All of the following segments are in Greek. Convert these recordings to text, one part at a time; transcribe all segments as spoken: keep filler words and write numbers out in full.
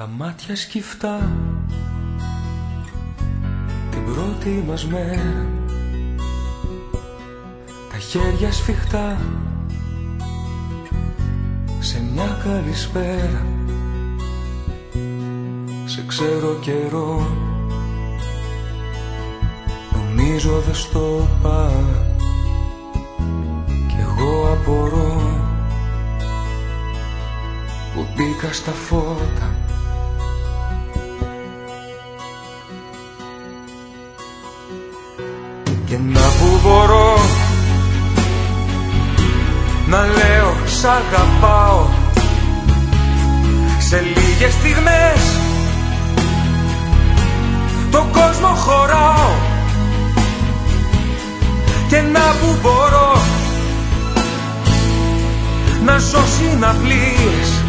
Τα μάτια σκυφτά την πρώτη μας μέρα, τα χέρια σφιχτά σε μια καλησπέρα. Σε ξέρω καιρό, νομίζω δε στο είπα κι εγώ απορώ που μπήκα στα φώτα. Και να που μπορώ να λέω σ' αγαπάω, σε λίγες στιγμές τον κόσμο χωράω. Και να που μπορώ να ζω συναυλίες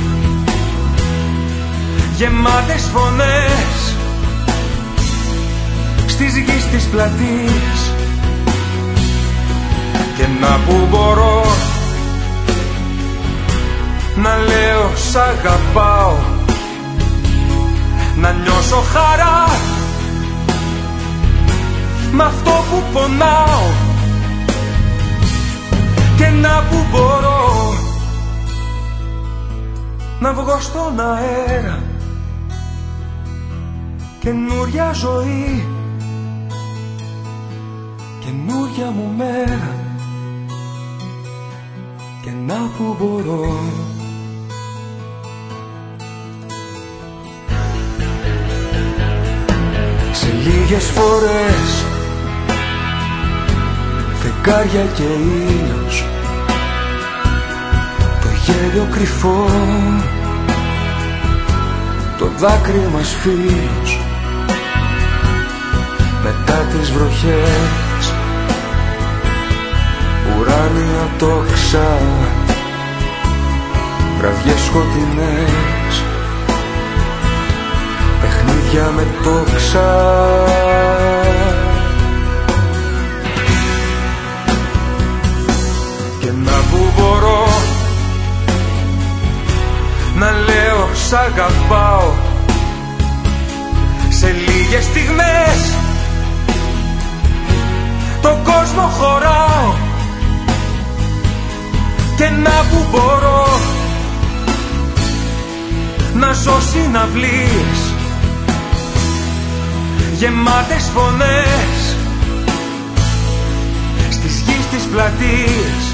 γεμάτες φωνές στις γης της πλατείας. Και να που μπορώ να λέω σ' αγαπάω, να νιώσω χαρά μ' αυτό που πονάω. Και να που μπορώ να βγω στον αέρα, καινούρια ζωή, καινούρια μου μέρα. Και να που μπορώ σε λίγες φορές φεγγάρια και ήλιος, το γέλιο κρυφό, το δάκρυ μας φίλος. Μετά τις βροχές ουράνια τόξα, βραδιές σκοτεινές, παιχνίδια με τόξα. Και να που μπορώ να λέω σ' αγαπάω, σε λίγες στιγμές τον κόσμο χωράω. Και να που μπορώ να ζω συναυλίες γεμάτες φωνές στις γης της πλατείας.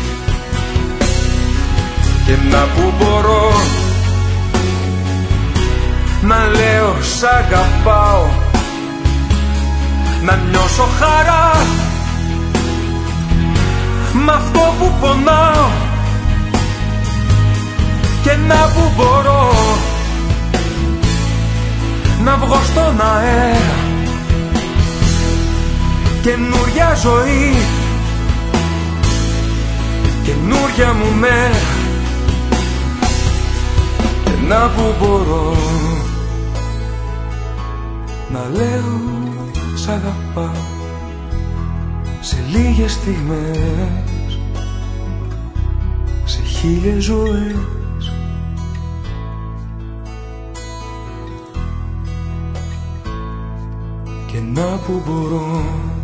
Και να που μπορώ να λέω σ' αγαπάω, να νιώσω χαρά μ' αυτό που πονάω. Και να που μπορώ να βγω στον αέρα, καινούρια ζωή, καινούρια μου μέρα. Και να που μπορώ να λέω σ' αγαπάω, σε λίγες στιγμές, σε χίλιες ζωές. Και να που μπορώ